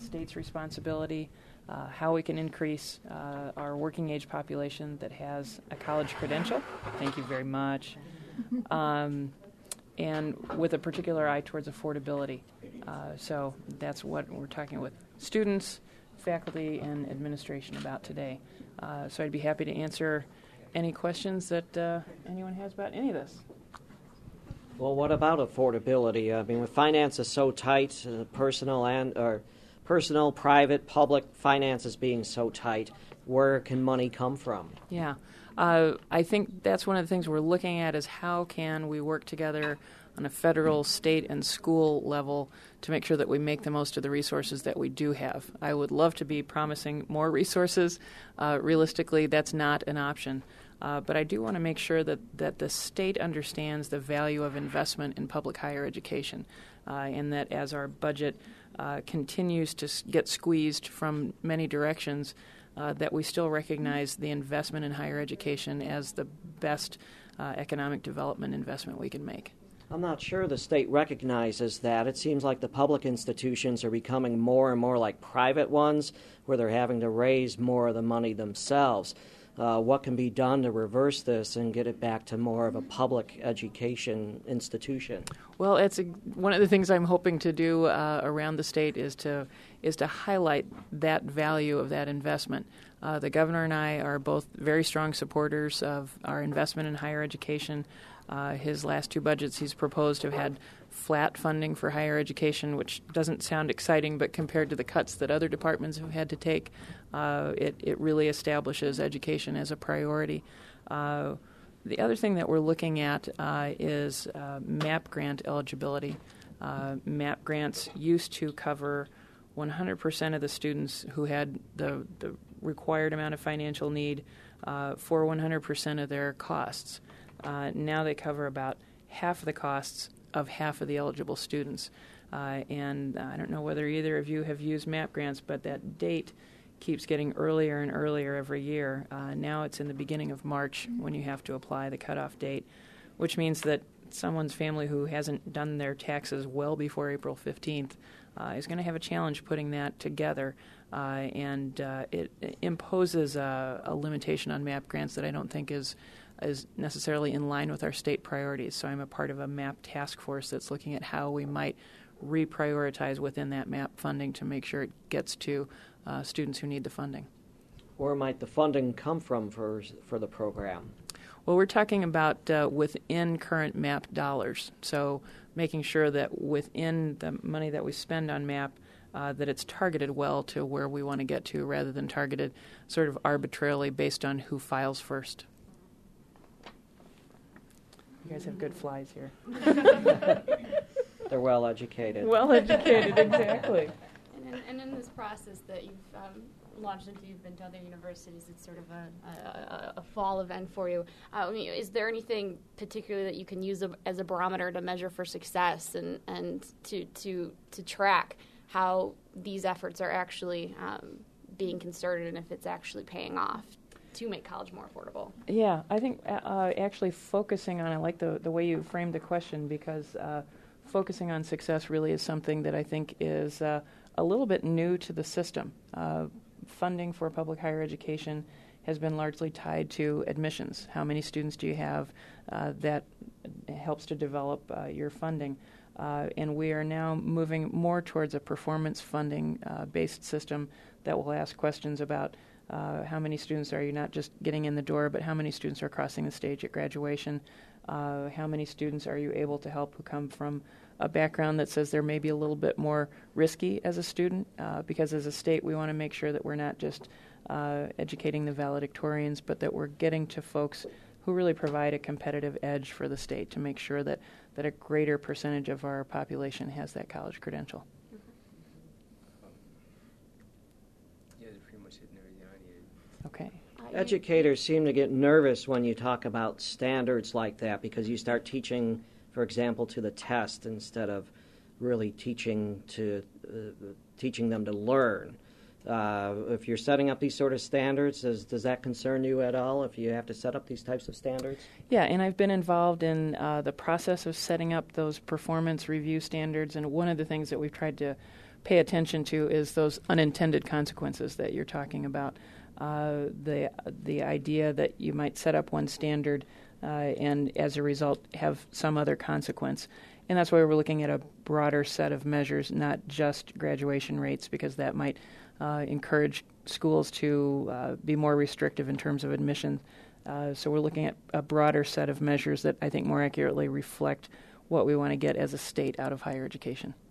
state's responsibility, how we can increase our working age population that has a college credential. Thank you very much. And with a particular eye towards affordability. So that's what we're talking with students, faculty, and administration about today. So I'd be happy to answer any questions that anyone has about any of this. Well, what about affordability? I mean, with finances so tight, personal, private, public finances being so tight, where can money come from? Yeah. I think that's one of the things we're looking at is how can we work together on a federal, state, and school level to make sure that we make the most of the resources that we do have. I would love to be promising more resources. Realistically, that's not an option. But I do want to make sure that the state understands the value of investment in public higher education, and that as our budget continues to get squeezed from many directions, that we still recognize the investment in higher education as the best economic development investment we can make. I'm not sure the state recognizes that. It seems like the public institutions are becoming more and more like private ones, where they're having to raise more of the money themselves. What can be done to reverse this and get it back to more of a public education institution? Well, it's one of the things I'm hoping to do around the state is to highlight that value of that investment. The governor and I are both very strong supporters of our investment in higher education. His last two budgets he's proposed have had flat funding for higher education, which doesn't sound exciting, but compared to the cuts that other departments have had to take, it really establishes education as a priority. The other thing that we're looking at is MAP grant eligibility. MAP grants used to cover 100% of the students who had the required amount of financial need for 100% of their costs. Now they cover about half of the costs of half of the eligible students. And I don't know whether either of you have used MAP grants, but that date keeps getting earlier and earlier every year. Now it's in the beginning of March when you have to apply the cutoff date, which means that someone's family who hasn't done their taxes well before April 15th is going to have a challenge putting that together. And it imposes a limitation on MAP grants that I don't think is necessarily in line with our state priorities. So I'm a part of a MAP task force that's looking at how we might reprioritize within that MAP funding to make sure it gets to students who need the funding. Where might the funding come from for the program? Well, we're talking about within current MAP dollars. So making sure that within the money that we spend on MAP, that it's targeted well to where we want to get to rather than targeted sort of arbitrarily based on who files first. You guys have good flies here. They're well educated. Well educated, exactly. And in this process that you've launched into, you've been to other universities, it's sort of a fall event for you. I mean, is there anything particular that you can use as a barometer to measure for success and to track how these efforts are actually being concerted and if it's actually paying off to make college more affordable? Yeah, I think actually focusing on, I like the way you framed the question, because focusing on success really is something that I think is a little bit new to the system. Funding for public higher education has been largely tied to admissions. How many students do you have? That helps to develop your funding. And we are now moving more towards a performance funding based system that will ask questions about how many students are you not just getting in the door, but how many students are crossing the stage at graduation? How many students are you able to help who come from a background that says they're maybe a little bit more risky as a student? Because as a state, we want to make sure that we're not just educating the valedictorians, but that we're getting to folks who really provide a competitive edge for the state to make sure that a greater percentage of our population has that college credential. Okay. Educators seem to get nervous when you talk about standards like that, because you start teaching, for example, to the test instead of really teaching them to learn. If you're setting up these sort of standards, does that concern you at all if you have to set up these types of standards? Yeah, and I've been involved in the process of setting up those performance review standards, and one of the things that we've tried to pay attention to is those unintended consequences that you're talking about. The idea that you might set up one standard and as a result have some other consequence. And that's why we're looking at a broader set of measures, not just graduation rates, because that might encourage schools to be more restrictive in terms of admission. So we're looking at a broader set of measures that I think more accurately reflect what we want to get as a state out of higher education.